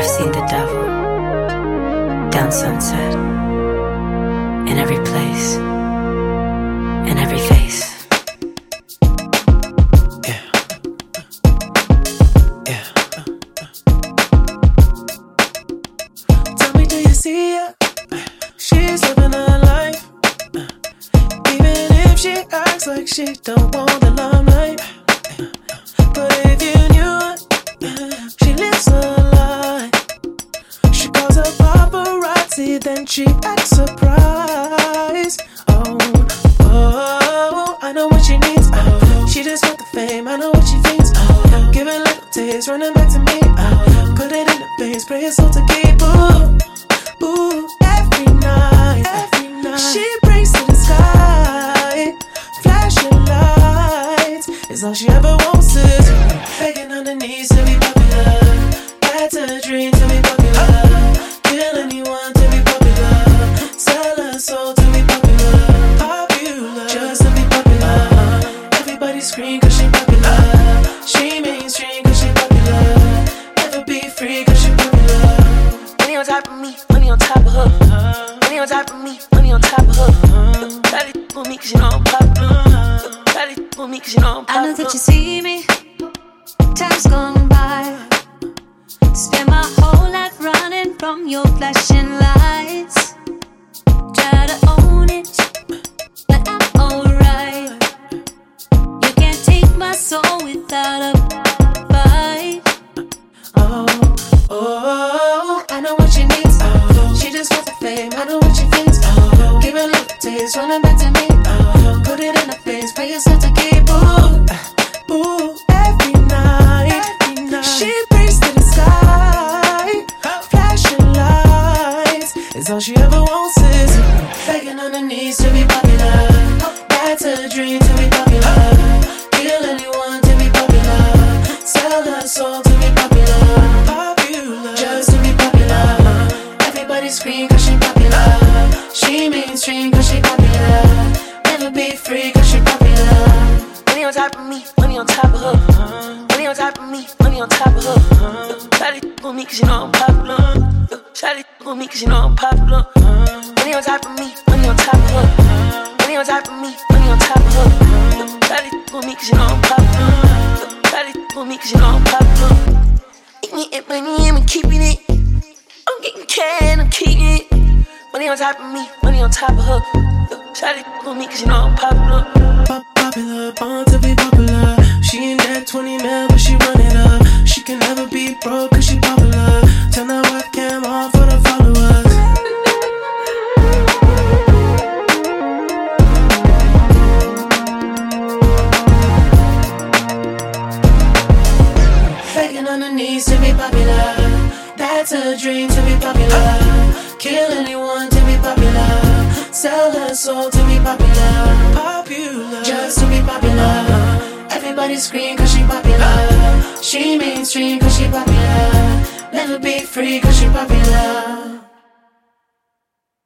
I've seen the devil down Sunset, in every place, in every face. Yeah. Yeah. Tell me, do you see her? She's living her life. Even if she acts like she don't want the limelight. But if you knew her, she lives her life. She calls her paparazzi, then she acts surprised. Oh, I know what she needs. She just want the fame, I know what she thinks. Give it little taste, running back to me. Put it in the veins, pray it's all to keep. Ooh, every night. She brings to the sky, flashing lights. It's all she ever wants is begging on her knees to be popular. That's a dream to be popular. Kill anyone to be popular. Sell her soul to be popular. Popular, just to be popular. Everybody scream cause she popular. She mainstream cause she popular. Never be free cause she popular. Money on top of me, money on top of her. Money on top of me, money on top of her. Try to for me cause you know I'm popular. Try to for me cause you know I'm popular. I know that you see me, time's gone by. Spend my whole life running from your flashing lights. Try to own it, but I'm alright. You can't take my soul without a fight. Oh, I know what she needs. She just wants the fame, I know what she thinks. Give it a little taste, running back to me. Put it in her face, pay yourself to keep. Ooh, every night. She brings to the sky, flashing lights. It's all she ever wants is begging on her knees to be popular. That's a dream to be popular. Kill anyone to be popular. Sell her soul to be popular. Popular, just to be popular. Everybody scream cause she popular. She mainstream cause she popular. Never be free cause she popular. Money on top of me, money on top of her. Money on top of me, money on top of her. Try to for me cause you know I'm popular. Try to for me cause you know I'm popular. Money on top of me, money on top of her. Money on top of me, money on top of her. Try to for me cause you know I'm popular. Try to for me cause you know I'm popular. Eating it, money, I'm keeping it. I'm getting cash, I'm keeping it. Money on top of me, money on top of her. Try to for me cause you know I'm popular. Popular, born to be popular. She ain't that 20 mil, but she run it up. She can never be broke cause she popular. Turn that webcam on for the followers. Begging on her knees to be popular. That's a dream to be popular. Kill anyone to be popular. Sell her soul to be popular. Popular, just to be popular. Everybody scream cause she popular. She mainstream cause she popular. Never be free cause she popular.